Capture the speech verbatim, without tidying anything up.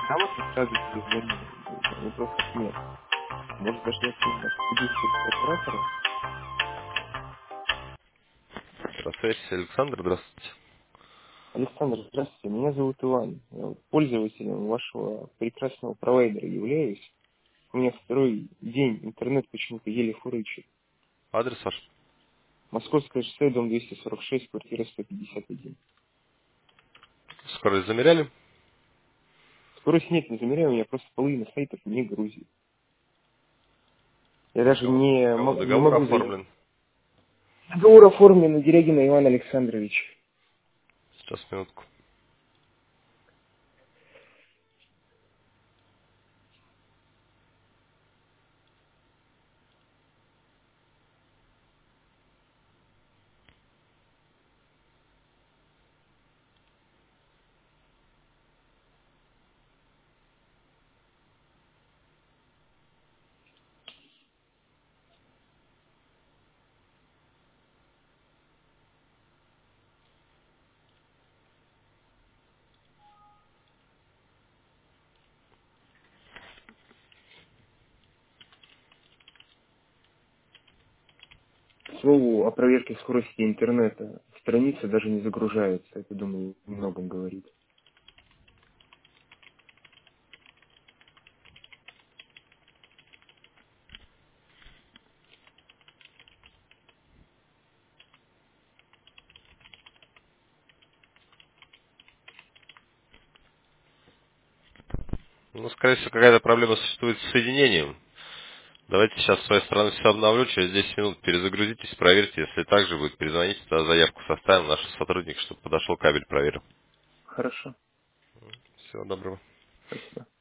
грамотно сразу перезвонил. Вопросов нет. Может дождаться именно предыдущего оператора? Здравствуйте, Александр, здравствуйте. Александр, здравствуйте. Меня зовут Иван. Я вот пользователем вашего прекрасного провайдера являюсь. У меня второй день интернет почему-то еле фурычит. Адрес ваш? Московское шоссе, дом двести сорок шесть, квартира сто пятьдесят один. Скорость замеряли? Скорость нет, не замеряю, у меня просто половина сайтов не грузит. Я даже Договор, не, договор, мо- не договор могу заехать. оформлен. Договор оформлен на Дерягина Иван Александрович. Сейчас, минутку. К слову, о проверке скорости интернета. Страница даже не загружается. Это, думаю, о многом говорит. Ну, скорее всего, какая-то проблема существует с соединением. Давайте сейчас с своей стороны все обновлю, через десять минут перезагрузитесь, проверьте. Если так же будет, перезвоните, тогда заявку составим наших сотрудников, чтобы подошел кабель, проверил. Хорошо. Всего доброго. Спасибо.